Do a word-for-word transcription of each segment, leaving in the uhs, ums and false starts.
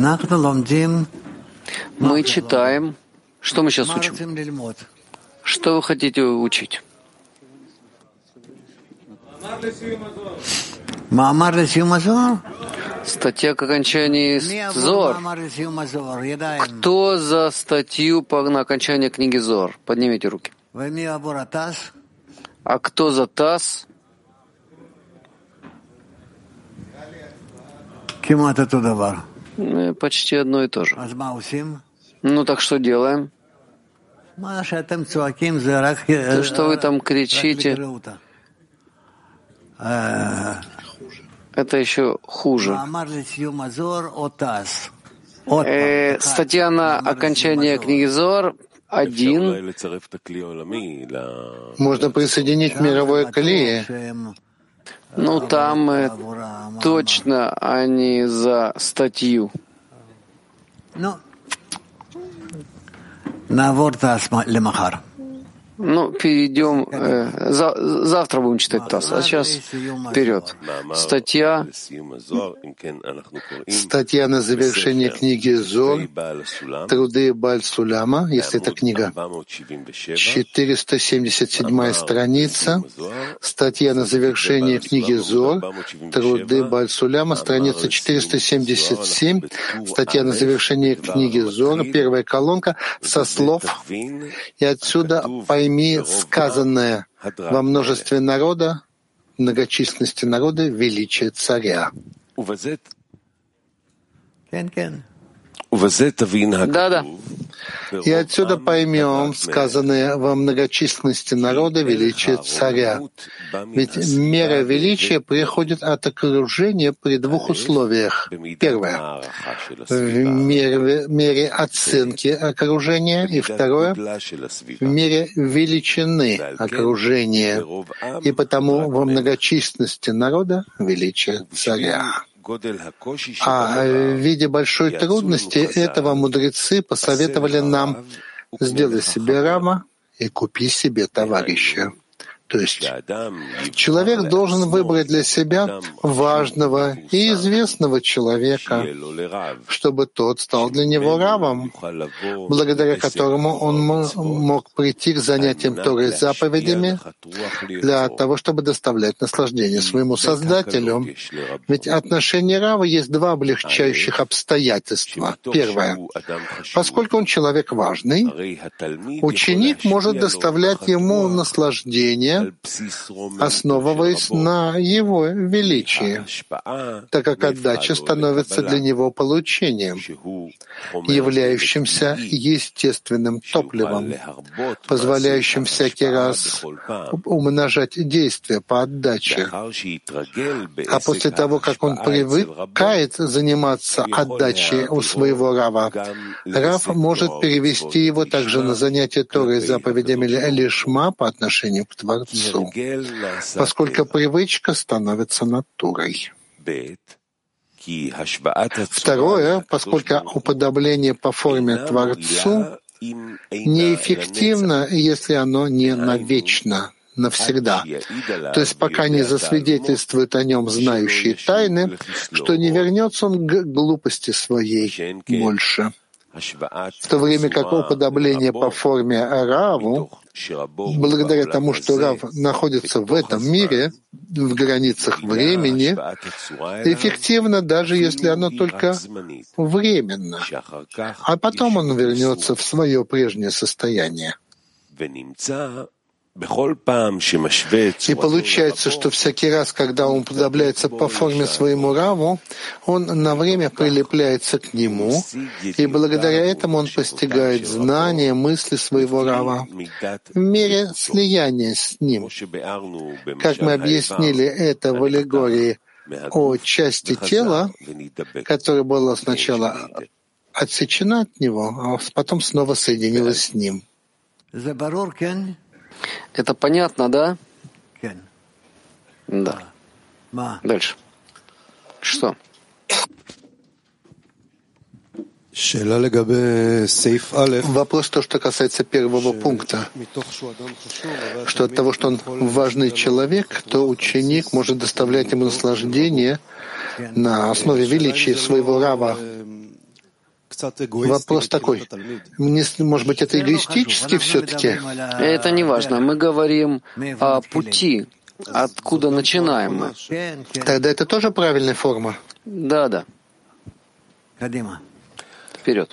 Мы читаем. Что мы сейчас учим? Что вы хотите учить? Статья к окончании Зор. Кто за статью по на окончание книги Зор? Поднимите руки. А кто за Таз? Почти одно и то же. Ну так что делаем? То, что вы там кричите, это еще хуже. Э, статья на окончание книги Зор один. Можно присоединить мировое колеи. Ну, там э, точно они за статью. Ну, перейдем. Э, за, завтра будем читать Таз, а сейчас вперед. Статья. Статья на завершение книги Зор, труды Бааль Суляма, если это книга. четыреста семьдесят седьмая страница. Статья на завершение книги Зор, труды Бааль Суляма, страница четыреста семьдесят семь. Статья на завершение книги Зор, первая колонка, со слов «И отсюда пойми сказанное во множестве народа, многочисленности народа, величие царя». Да-да. И отсюда поймем сказанное во многочисленности народа величие царя. Ведь мера величия приходит от окружения при двух условиях. Первое — в мере, мере оценки окружения, и второе — в мере величины окружения, и потому во многочисленности народа величие царя. А в виде большой трудности этого мудрецы посоветовали нам: сделай себе рава и купи себе товарища. То есть человек должен выбрать для себя важного и известного человека, чтобы тот стал для него равом, благодаря которому он мог прийти к занятиям Торой заповедями для того, чтобы доставлять наслаждение своему Создателю. Ведь отношение рава есть два облегчающих обстоятельства. Первое. Поскольку он человек важный, ученик может доставлять ему наслаждение, основываясь на его величии, так как отдача становится для него получением, являющимся естественным топливом, позволяющим всякий раз умножать действия по отдаче. А после того, как он привыкает заниматься отдачей у своего рава, рав может перевести его также на занятие Торой заповедями лишма по отношению к Творцу, поскольку привычка становится натурой. Второе, поскольку уподобление по форме Творцу неэффективно, если оно не навечно, навсегда. То есть пока не засвидетельствует о нем знающие тайны, что не вернется он к глупости своей больше. В то время как уподобление по форме Раву, благодаря тому, что Рав находится в этом мире, в границах времени, эффективно, даже если оно только временно, а потом он вернется в свое прежнее состояние. И получается, что всякий раз, когда он уподобляется по форме своему раву, он на время прилепляется к нему, и благодаря этому он постигает знания, мысли своего рава в мере слияния с ним. Как мы объяснили это в аллегории о части тела, которая была сначала отсечена от него, а потом снова соединилась с ним. Это понятно, да? Да. Дальше. Что? Вопрос, то, что касается первого пункта, что от того, что он важный человек, то ученик может доставлять ему наслаждение на основе величия своего рава. Вопрос такой. Может быть, это эгоистически все-таки? Это не важно. Мы говорим о пути, откуда начинаем мы. Тогда это тоже правильная форма? Да, да. Вперед.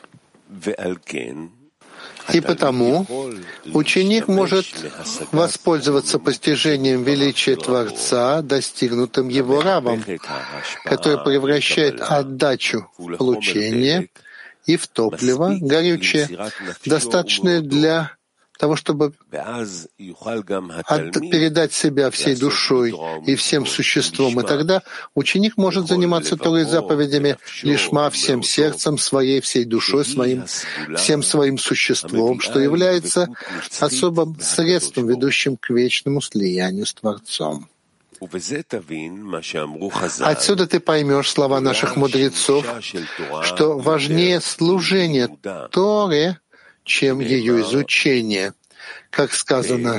И потому ученик может воспользоваться постижением величия Творца, достигнутым его равом, который превращает отдачу в получение и в топливо горючее, достаточное для того, чтобы от, передать себя всей душой и всем существом. И тогда ученик может заниматься Торой заповедями лишма всем сердцем своей, всей душой своим, всем своим существом, что является особым средством, ведущим к вечному слиянию с Творцом. Отсюда ты поймешь слова наших мудрецов, что важнее служение Торе, чем ее изучение. Как сказано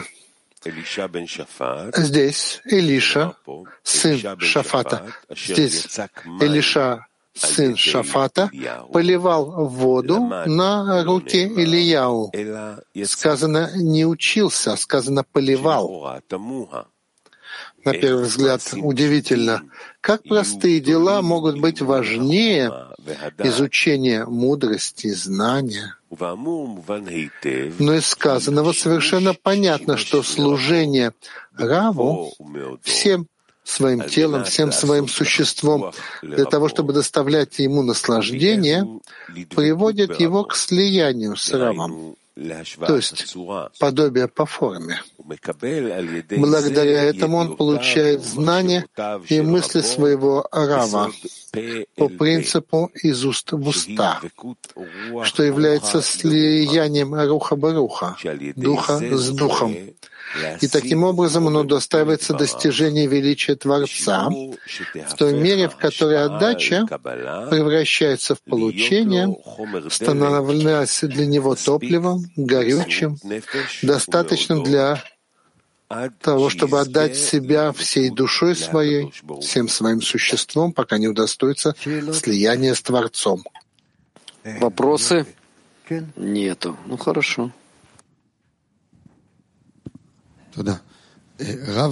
здесь, Илиша, сын Шафата, здесь Илиша, сын Шафата, поливал воду на руки Илияу. Сказано «не учился», сказано «поливал». На первый взгляд, удивительно, как простые дела могут быть важнее изучения мудрости и знания. Но из сказанного совершенно понятно, что служение Раву всем своим телом, всем своим существом, для того, чтобы доставлять ему наслаждение, приводит его к слиянию с Равом, то есть подобие по форме. Благодаря этому он получает знания и мысли своего Рава по принципу из уст в уста, что является слиянием Руха-Баруха, духа с духом. И таким образом он удостаивается достижения величия Творца в той мере, в которой отдача превращается в получение, становясь для него топливом, горючим, достаточным для того, чтобы отдать себя всей душой своей, всем своим существом, пока не удостоится слияния с Творцом. Вопросы? Нету. Ну, хорошо. Рав,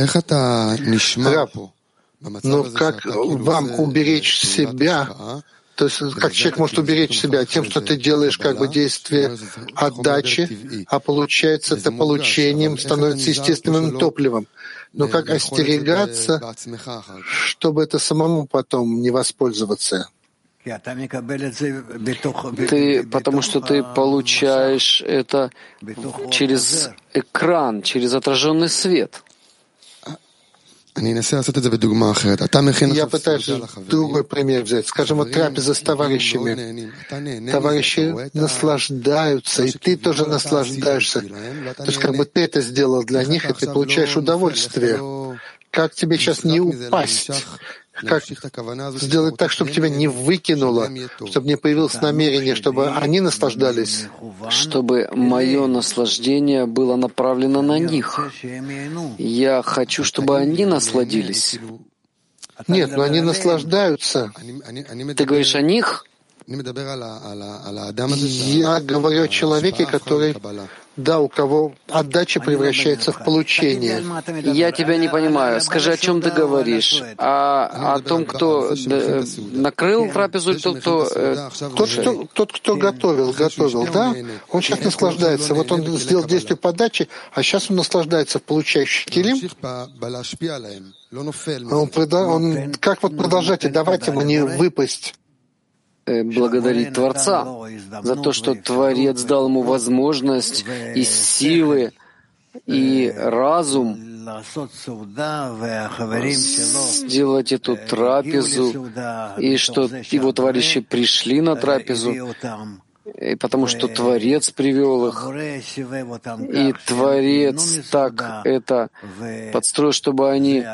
но как вам уберечь себя, то есть как человек может уберечь себя тем, что ты делаешь как бы действие отдачи, а получается это получением становится естественным топливом. Но как остерегаться, чтобы это самому потом не воспользоваться? Ты, потому что ты получаешь это через экран, через отраженный свет. Я пытаюсь другой пример взять. Скажем, вот трапеза с товарищами. Товарищи наслаждаются, и ты тоже наслаждаешься. То есть как бы ты это сделал для них, и ты получаешь удовольствие. Как тебе сейчас не упасть? Как сделать так, чтобы тебя не выкинуло, чтобы не появилось намерение, чтобы они наслаждались? Чтобы мое наслаждение было направлено на них. Я хочу, чтобы они насладились. Нет, но они наслаждаются. Ты говоришь о них? Я говорю о человеке, который, да, у кого отдача превращается в получение. Я тебя не понимаю. Скажи, о чем ты говоришь? А о том, кто накрыл трапезу, или тот, кто... Тот, кто, тот, кто готовил, готовил, да? Он сейчас наслаждается. Вот он сделал действие подачи, а сейчас он наслаждается в получающий килим. Он, он, как вот продолжать и давать ему не выпасть? Благодарить Творца за то, что Творец дал ему возможность и силы, и разум сделать эту трапезу, и что его товарищи пришли на трапезу, и потому что Творец привел их, и Творец так это подстроил, чтобы они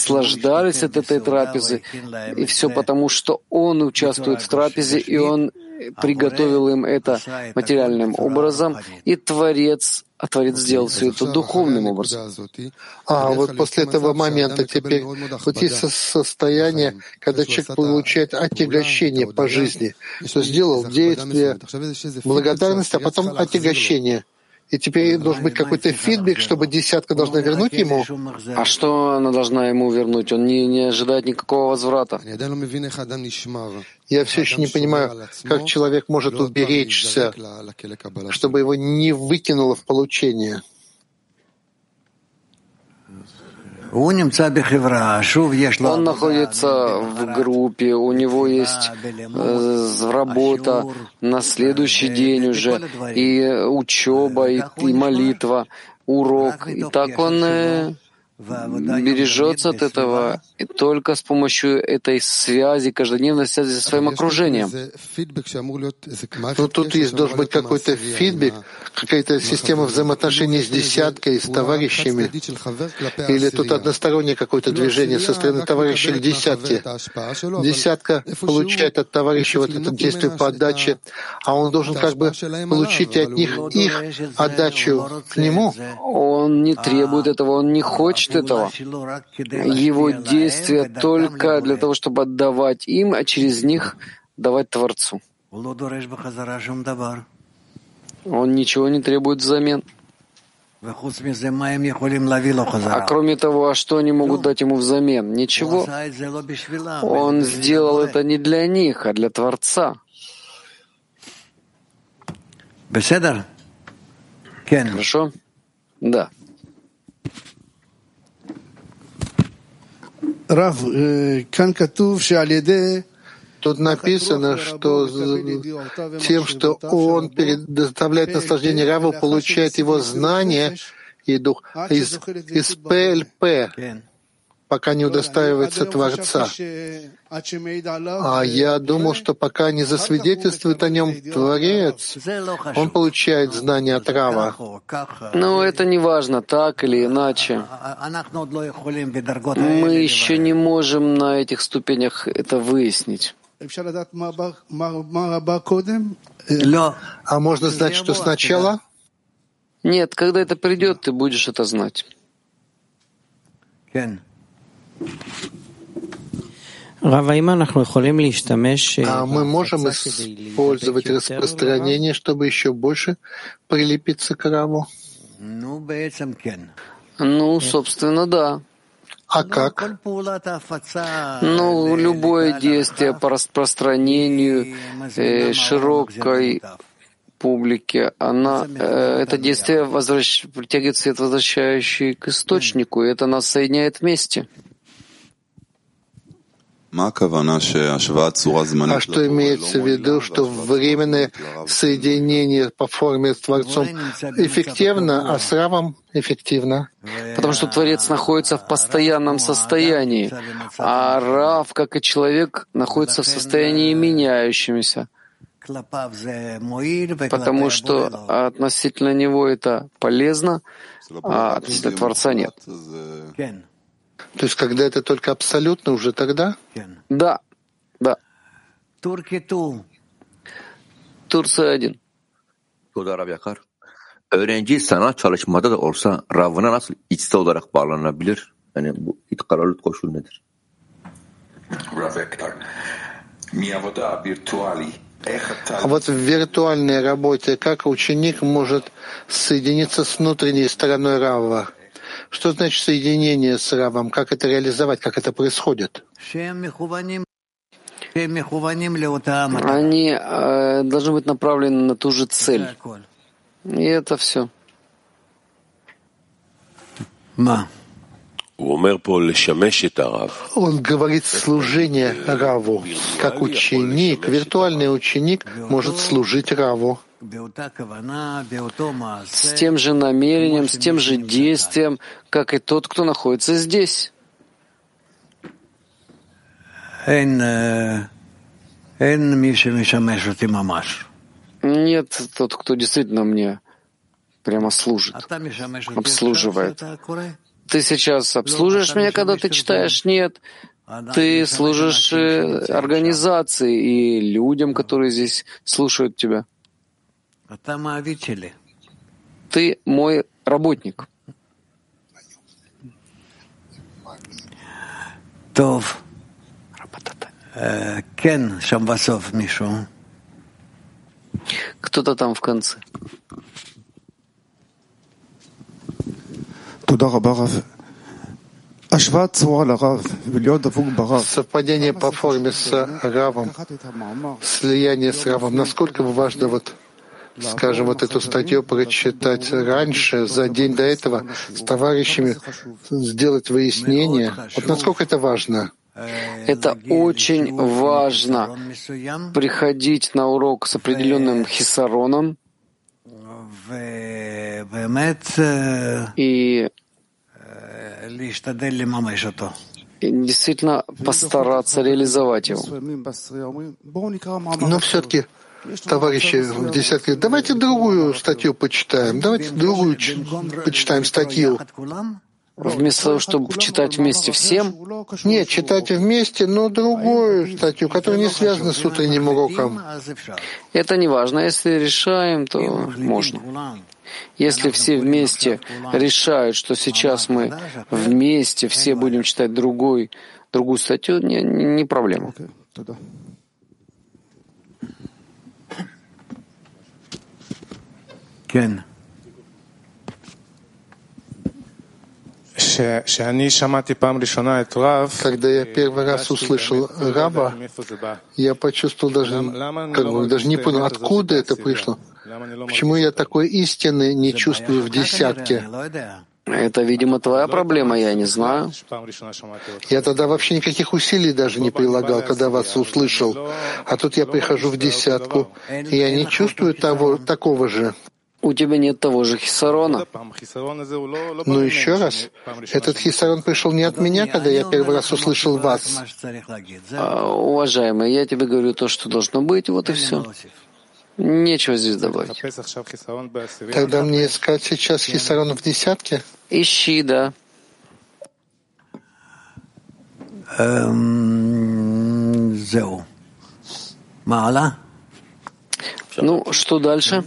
наслаждались от этой трапезы, и все потому, что Он участвует в трапезе, и Он приготовил им это материальным образом, и Творец, а Творец сделал все это духовным образом. А вот после этого момента теперь вот есть состояние, когда человек получает отягощение по жизни, что сделал действие, благодарность, а потом отягощение. И теперь должен быть какой-то фидбэк, чтобы десятка должна вернуть ему. А что она должна ему вернуть? Он не, не ожидает никакого возврата. Я все еще не понимаю, как человек может уберечься, чтобы его не выкинуло в получение. Он находится в группе, у него есть э, работа на следующий день уже, и учеба, и, и молитва, урок. И так он э, бережется от этого, и только с помощью этой связи, каждодневной связи со своим окружением. Но тут есть должен быть какой-то фидбэк, какая-то система взаимоотношений с десяткой, с товарищами, или тут одностороннее какое-то движение со стороны товарища к десятке. Десятка получает от товарища вот это действие по отдаче, а он должен как бы получить от них их отдачу к нему. Он не требует этого, он не хочет этого. Его действия только для того, чтобы отдавать им, а через них давать Творцу. Он ничего не требует взамен. А кроме того, а что они могут дать ему взамен? Ничего. Он сделал это не для них, а для Творца. Хорошо? Да. Рав, כאן כתוב שעל ידי Тут написано, что тем, что он предоставляет наслаждение Раву, получает его знание и дух из, из пэ эл пэ, пока не удостаивается Творца. А я думал, что пока не засвидетельствует о нем Творец, он получает знание от Рава. Но это не важно, так или иначе. Мы еще не можем на этих ступенях это выяснить. А можно знать, что сначала? Нет, когда это придет, ты будешь это знать. А мы можем использовать распространение, чтобы еще больше прилепиться к Раву? Ну, собственно, да. А как? Ну, любое действие по распространению э, широкой публике, она, э, это действие возвращ... притягивает свет, возвращающий к источнику, и это нас соединяет вместе. А что имеется в виду, что временное соединение по форме с Творцом эффективно, а с Равом эффективно? Потому что Творец находится в постоянном состоянии, а Рав, как и человек, находится в состоянии меняющемся. Потому что относительно него это полезно, а относительно Творца нет. То есть, когда это только абсолютно, уже тогда? Да, да. Tursa один. Öğrenci sanat çalışmada da olsa Rabb'ına nasıl içsel olarak bağlanabilir? Yani bu itkararlı koşul nedir? А вот в виртуальной работе как ученик может соединиться с внутренней стороной Рава? Что значит соединение с Равом? Как это реализовать? Как это происходит? Они э, должны быть направлены на ту же цель. И это все. Он говорит служение Раву. Как ученик, виртуальный ученик может служить Раву. С тем же намерением, с тем же действием, как и тот, кто находится здесь. Нет тот, кто действительно мне прямо служит, обслуживает. Ты сейчас обслуживаешь меня, когда ты читаешь? Нет. Ты служишь организации и людям, которые здесь слушают тебя. Ты мой работник. Тов. Кен, Шамбасов, Мишу. Кто-то там в конце. Совпадение по форме с Равом, слияние с Равом. Насколько важно, вот, скажем, вот эту статью прочитать раньше, за день до этого, с товарищами сделать выяснение. Вот насколько это важно? Это очень важно, приходить на урок с определенным хисароном и И действительно постараться реализовать его. Но все-таки, товарищи в десятке, давайте другую статью почитаем, давайте другую почитаем статью. Вместо того, чтобы читать вместе всем? Нет, читать вместе, но другую статью, которая не связана с утренним уроком. Это не важно. Если решаем, то можно. Если все вместе решают, что сейчас мы вместе все будем читать другой, другую статью, не, не проблема. Кен. Когда я первый раз услышал Рава, я почувствовал даже, как бы, даже не понял, откуда это пришло. Почему я такой истины не чувствую в десятке? Это, видимо, твоя проблема, я не знаю. Я тогда вообще никаких усилий даже не прилагал, когда вас услышал. А тут я прихожу в десятку, и я не чувствую того, такого же. У тебя нет того же хисарона. Но еще раз, этот хисарон пришел не от меня, когда я первый раз услышал вас. А, уважаемый, я тебе говорю то, что должно быть, вот и все. Нечего здесь добавить. Тогда мне искать сейчас хисарон в десятке? Ищи, да. Ну, что дальше?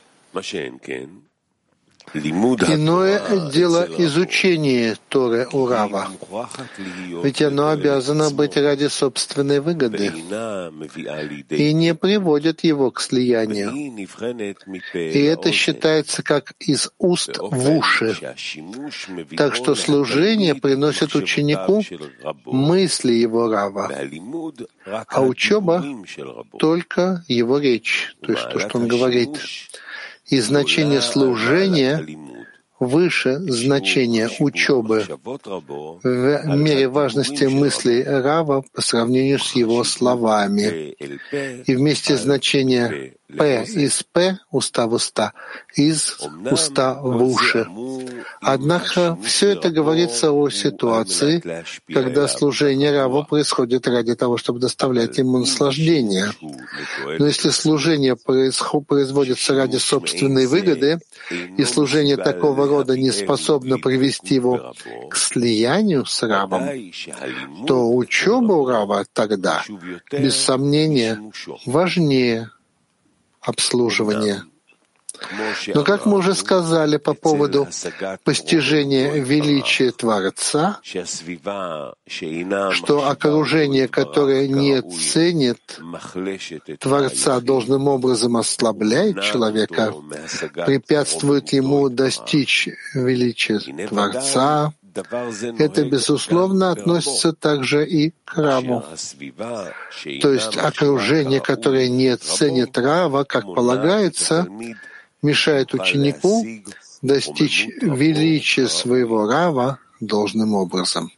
Иное дело изучение Торы у Рава, ведь оно обязано быть ради собственной выгоды и не приводит его к слиянию. И это считается как из уст в уши. Так что служение приносит ученику мысли его Рава, а учеба — только его речь, то есть то, что он говорит. И значение служения выше значения учебы в мере важности мыслей Рава по сравнению с его словами. И вместе значения «п» из «п» — уста в уста, из уста в уши. Однако все это говорится о ситуации, когда служение Раву происходит ради того, чтобы доставлять ему наслаждение. Но если служение происход- производится ради собственной выгоды, и служение такого рода не способно привести его к слиянию с Равом, то учеба у Рава тогда, без сомнения, важнее обслуживания. Но, как мы уже сказали по поводу постижения величия Творца, что окружение, которое не ценит Творца, должным образом ослабляет человека, препятствует ему достичь величия Творца, это, безусловно, относится также и к Раву. То есть окружение, которое не ценит Рава, как полагается, мешает ученику достичь величия своего Рава должным образом.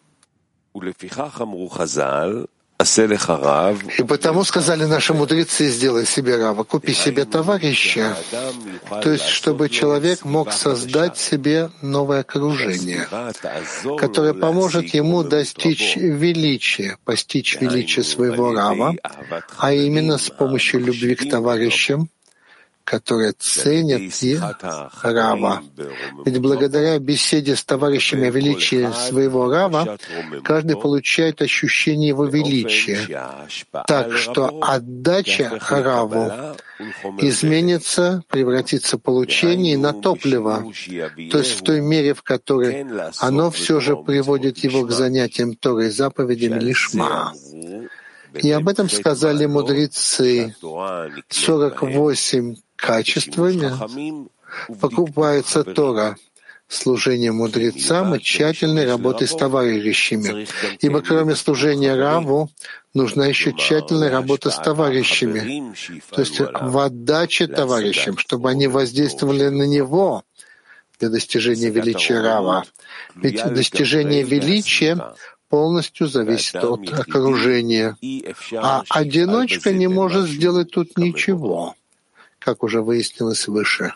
И потому сказали наши мудрецы: сделай себе Рава, купи себе товарища, то есть чтобы человек мог создать себе новое окружение, которое поможет ему достичь величия, постичь величие своего Рава, а именно с помощью любви к товарищам, которые ценят и Рава. Ведь благодаря беседе с товарищами о величии своего Рава, каждый получает ощущение его величия, так что отдача Раву изменится, превратится в получение на топливо, то есть в той мере, в которой оно все же приводит его к занятиям Торой и заповедями Лишма. И об этом сказали мудрецы. сорок восемь качествами покупается Тора, служение мудрецам и тщательной работой с товарищами. Ибо кроме служения Раву, нужна еще тщательная работа с товарищами, то есть в отдаче товарищам, чтобы они воздействовали на него для достижения величия Рава. Ведь достижение величия полностью зависит от окружения. А одиночка не может сделать тут ничего, как уже выяснилось выше.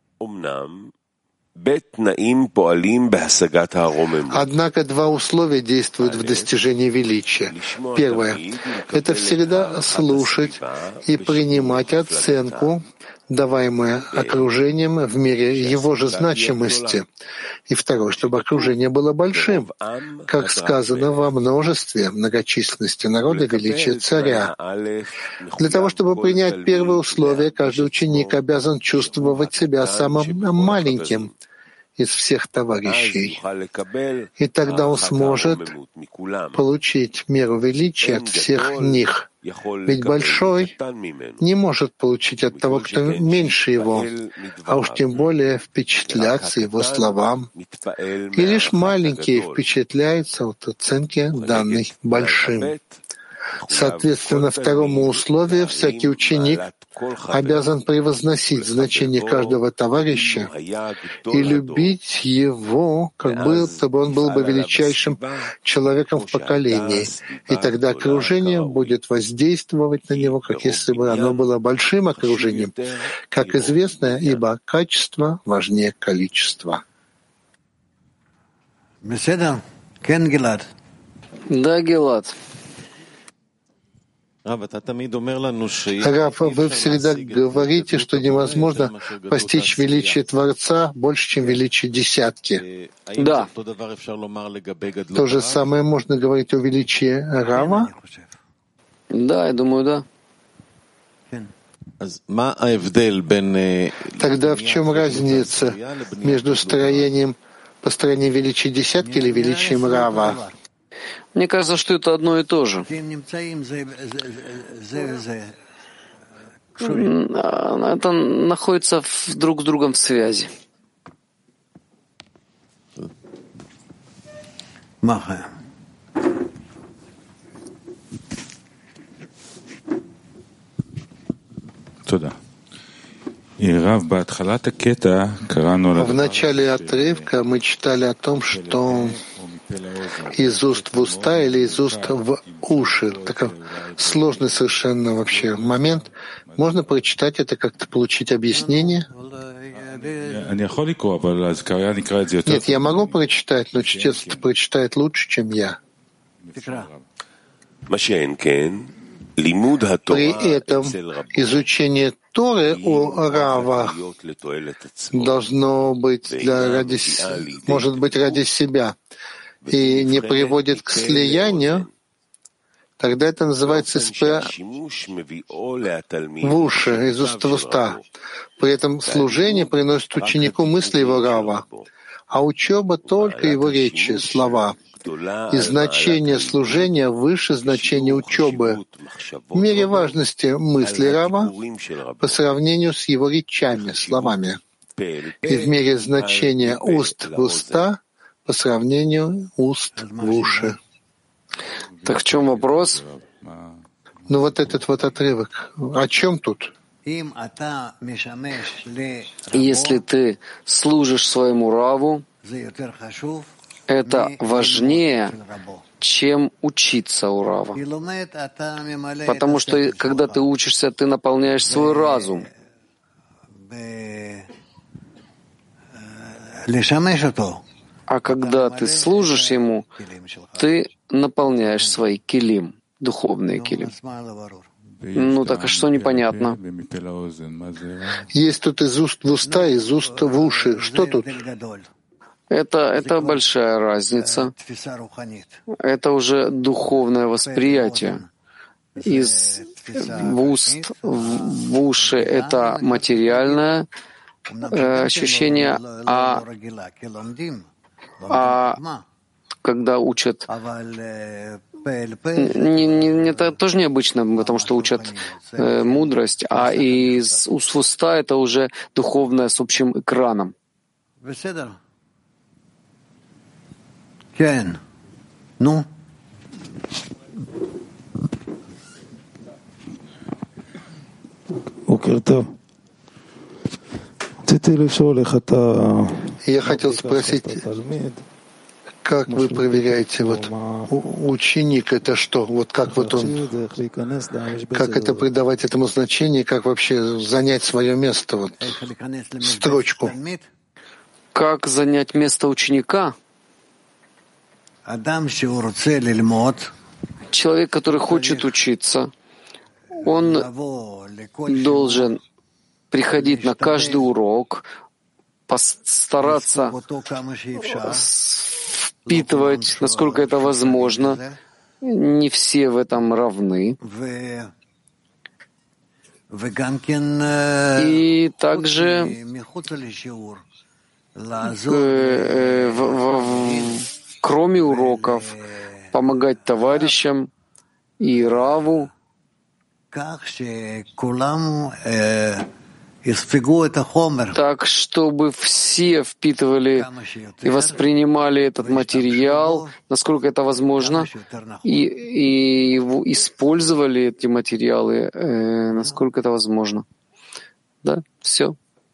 Однако два условия действуют в достижении величия. Первое — это всегда слушать и принимать оценку, даваемую окружением в мере его же значимости. И второе, чтобы окружение было большим, как сказано во множестве, многочисленности народа, величия царя. Для того, чтобы принять первое условие, каждый ученик обязан чувствовать себя самым маленьким из всех товарищей. И тогда он сможет получить меру величия от всех них. Ведь большой не может получить от того, кто меньше его, а уж тем более впечатляться его словам. И лишь маленький впечатляется от оценки, данной большим. Соответственно, второму условию всякий ученик обязан превозносить значение каждого товарища и любить его, как будто бы он был бы величайшим человеком в поколении. И тогда окружение будет воздействовать на него, как если бы оно было большим окружением. Как известно, ибо качество важнее количества. Да, Гилад. Рав, вы всегда говорите, что невозможно постичь величие Творца больше, чем величие десятки. Да. То же самое можно говорить о величии Рава? Да, я думаю, да. Тогда в чем разница между строением, построением величия десятки или величием Рава? Мне кажется, что это одно и то же. Это находится в, друг с другом в связи. В начале отрывка мы читали о том, что из уст в уста или из уст в уши. Такой сложный совершенно вообще момент. Можно прочитать это, как-то получить объяснение? Нет, я могу прочитать, но чтец прочитает лучше, чем я. При этом изучение Торы у Рава должно быть для, ради, может быть ради себя и не приводит к слиянию, тогда это называется СП в уши, из уст в уста. При этом служение приносит ученику мысли его Рава, а учеба только его речи, слова. И значение служения выше значения учебы в мере важности мысли Рава по сравнению с его речами, словами, и в мере значения уст в уста по сравнению уст в уши. Так в чем вопрос? Ну вот этот вот отрывок. О чем тут? Если ты служишь своему Раву, это важнее, чем учиться у Рава. Потому что когда ты учишься, ты наполняешь свой разум. А когда ты служишь ему, ты наполняешь свои килим, духовные килим. Ну так а что непонятно? Есть тут из уст в уста, из уст в уши. Что тут? Это, это большая разница. Это уже духовное восприятие. Из в уст в уши — это материальное э, ощущение, а, а когда учат, не, не, это тоже необычно, потому что учат э, мудрость, а из уст в уста — это уже духовное с общим экраном. Ну? Я хотел спросить, как вы проверяете, вот ученик — это что? Вот как вот он, как это придавать этому значение, как вообще занять свое место, вот, строчку? Как занять место ученика? Человек, который хочет учиться, он должен приходить на каждый урок, постараться впитывать, насколько это возможно. Не все в этом равны. И также э, в, в, кроме уроков помогать товарищам и Раву, так, чтобы все впитывали и воспринимали этот материал, насколько это возможно, и, и его использовали эти материалы, э, насколько это возможно. Да, все.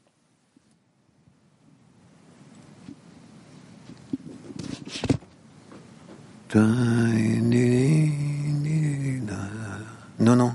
Ну-ну.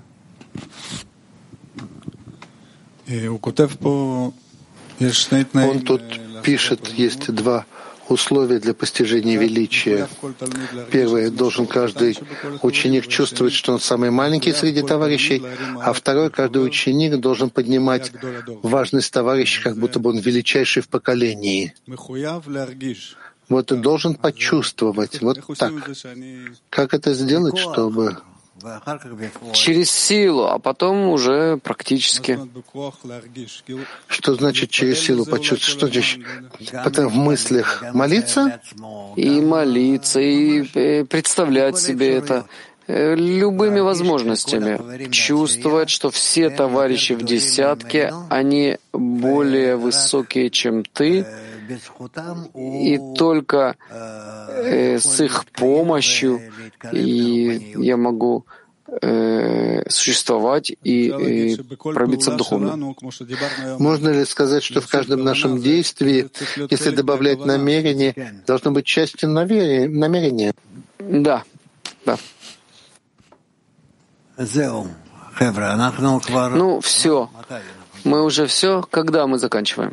Он тут пишет, есть два условия для постижения величия. Первое, должен каждый ученик чувствовать, что он самый маленький среди товарищей, а второе, каждый ученик должен поднимать важность товарища, как будто бы он величайший в поколении. Вот он должен почувствовать, вот так. Как это сделать, чтобы... Через силу, а потом уже практически. Что значит через силу почувствовать? Что значит? Потом в мыслях молиться? И молиться, и представлять себе это любыми возможностями. Чувствовать, что все товарищи в десятке, они более высокие, чем ты, и только э, с их помощью и я могу э, существовать и э, пробиться в духовное. Можно ли сказать, что в каждом нашем действии, если добавлять намерение, должно быть частью намерения? Да, да. Ну, все. Мы уже все. Когда мы заканчиваем?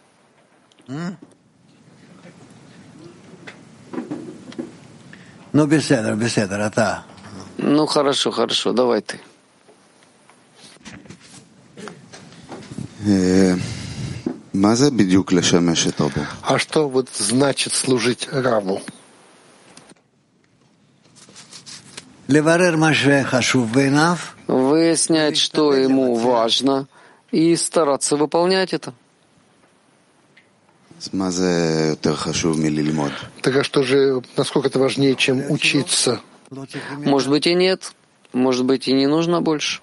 Ну, беседа, беседа, а Ну, хорошо, хорошо, давай ты. А что вот значит служить Раву? Выяснять, что ему важно, и стараться выполнять это. Так а что же, насколько это важнее, чем учиться? Может быть и нет, может быть и не нужно больше.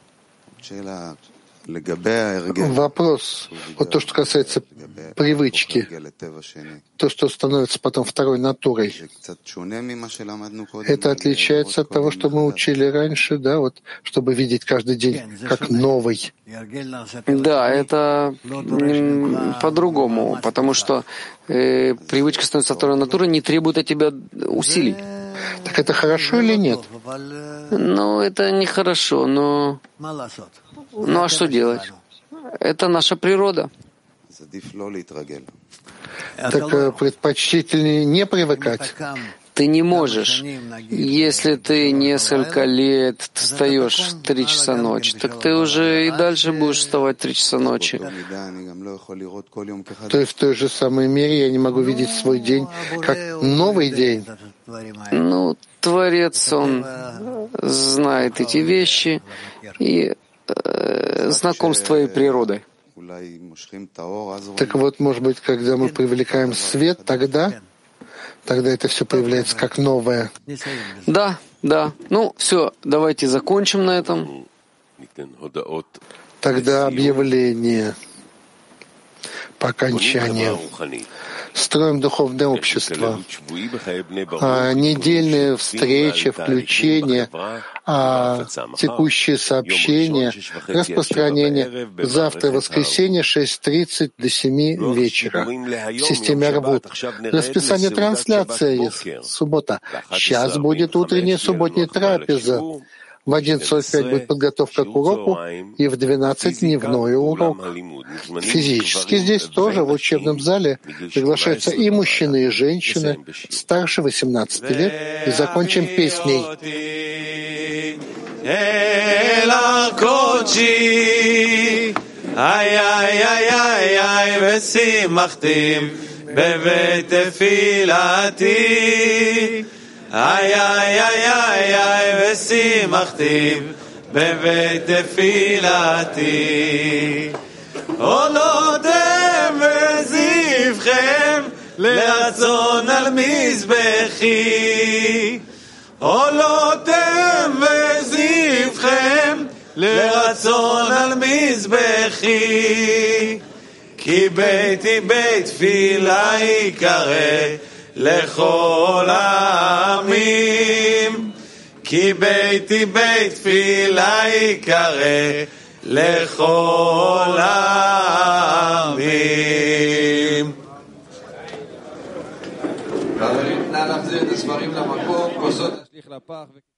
Вопрос, вот то, что касается привычки, то, что становится потом второй натурой, это отличается от того, что мы учили раньше, да, вот, чтобы видеть каждый день как новый. Да, это по-другому, потому что э, привычка становится второй натурой, не требует от тебя усилий. Так это хорошо или нет? Ну, это нехорошо, но... Ну а что делать? Это наша природа. Так предпочтительнее не привыкать. Ты не можешь. Если ты несколько лет встаешь в три часа ночи, так ты уже и дальше будешь вставать в три часа ночи. То есть в той же самой мере я не могу видеть свой день как новый день. Ну, Творец, Он знает эти вещи и э, знаком с твоей природой. Так вот, может быть, когда мы привлекаем свет, тогда, тогда это все появляется как новое. Да, да. Ну, все, давайте закончим на этом. Тогда объявление по окончанию. Строим духовное общество. А недельные встречи, включения, а текущие сообщения, распространение. Завтра, воскресенье, шесть тридцать до семи вечера в системе Арвут. Расписание трансляции. Суббота. Сейчас будет утренняя субботняя трапеза. В одиннадцать сорок пять будет подготовка к уроку, и в двенадцать дневной урок. Физически здесь тоже в учебном зале приглашаются и мужчины, и женщины старше восемнадцати лет. И закончим песней. Ay, ay, ay, ay, ay, ושימחתיו בבית תפילתי. עולותם וזבחם לרצון על מזבחי. עולותם וזבחם לרצון על מזבחי. כי ביתי בית תפילה יקרא לכל העמים, כי ביתי בית תפילה יקרא לכל העמים. חברים, נא להחזיר את הספרים למקום, כוסות להשליך לפח.